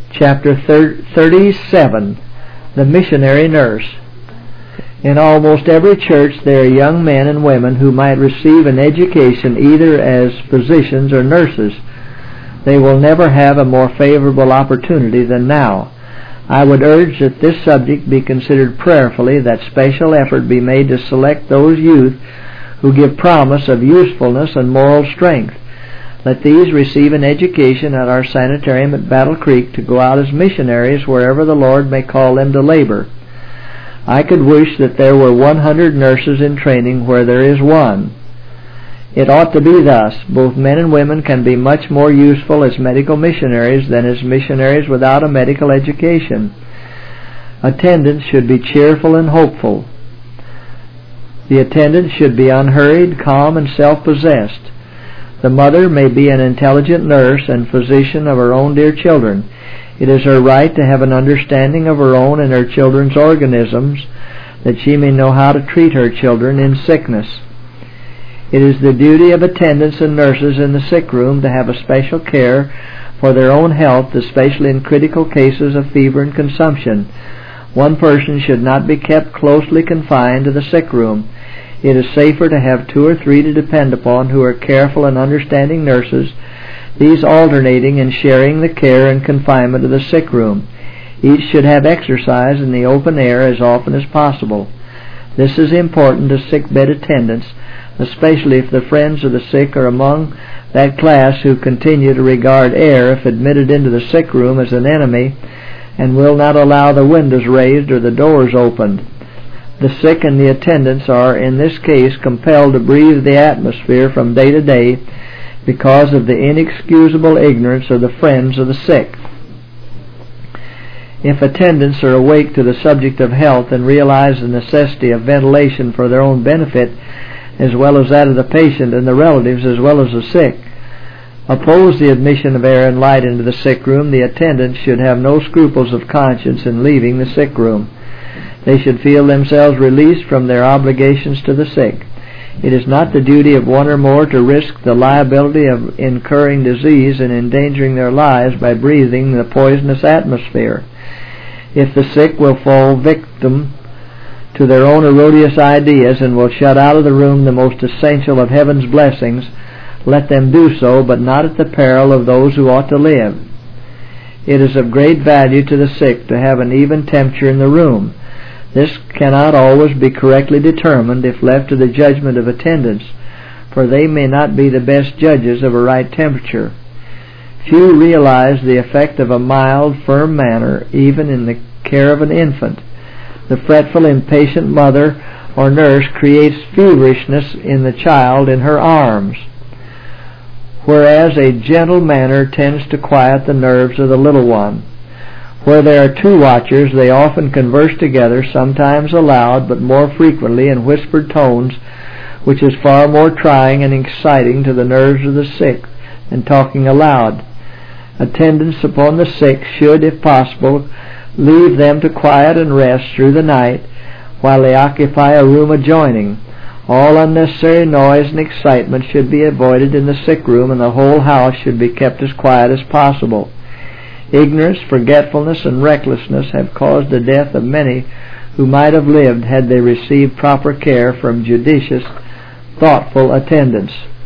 Chapter 37, The Missionary Nurse. In almost every church there are young men and women who might receive an education either as physicians or nurses. They will never have a more favorable opportunity than now. I would urge that this subject be considered prayerfully, that special effort be made to select those youth who give promise of usefulness and moral strength. Let these receive an education at our sanitarium at Battle Creek to go out as missionaries wherever the Lord may call them to labor. I could wish that there were 100 nurses in training where there is one. It ought to be thus. Both men and women can be much more useful as medical missionaries than as missionaries without a medical education. Attendants should be cheerful and hopeful. The attendant should be unhurried, calm, and self-possessed. The mother may be an intelligent nurse and physician of her own dear children. It is her right to have an understanding of her own and her children's organisms, that she may know how to treat her children in sickness. It is the duty of attendants and nurses in the sick room to have a special care for their own health, especially in critical cases of fever and consumption. One person should not be kept closely confined to the sick room. It is safer to have 2 or 3 to depend upon who are careful and understanding nurses, these alternating and sharing the care and confinement of the sick room. Each should have exercise in the open air as often as possible. This is important to sick bed attendants, especially if the friends of the sick are among that class who continue to regard air, if admitted into the sick room, as an enemy, and will not allow the windows raised or the doors opened. The sick and the attendants are, in this case, compelled to breathe the atmosphere from day to day because of the inexcusable ignorance of the friends of the sick. If attendants are awake to the subject of health and realize the necessity of ventilation for their own benefit, as well as that of the patient and the relatives as well as the sick, oppose the admission of air and light into the sick room, the attendants should have no scruples of conscience in leaving the sick room. They should feel themselves released from their obligations to the sick. It is not the duty of one or more to risk the liability of incurring disease and endangering their lives by breathing the poisonous atmosphere. If the sick will fall victim to their own erroneous ideas and will shut out of the room the most essential of heaven's blessings, let them do so, but not at the peril of those who ought to live. It is of great value to the sick to have an even temperature in the room. This cannot always be correctly determined if left to the judgment of attendants, for they may not be the best judges of a right temperature. Few realize the effect of a mild, firm manner, even in the care of an infant. The fretful, impatient mother or nurse creates feverishness in the child in her arms, whereas a gentle manner tends to quiet the nerves of the little one. Where there are 2 watchers, they often converse together, sometimes aloud, but more frequently in whispered tones, which is far more trying and exciting to the nerves of the sick than talking aloud. Attendance upon the sick should, if possible, leave them to quiet and rest through the night while they occupy a room adjoining. All unnecessary noise and excitement should be avoided in the sick room, and the whole house should be kept as quiet as possible. Ignorance, forgetfulness, and recklessness have caused the death of many who might have lived had they received proper care from judicious, thoughtful attendants.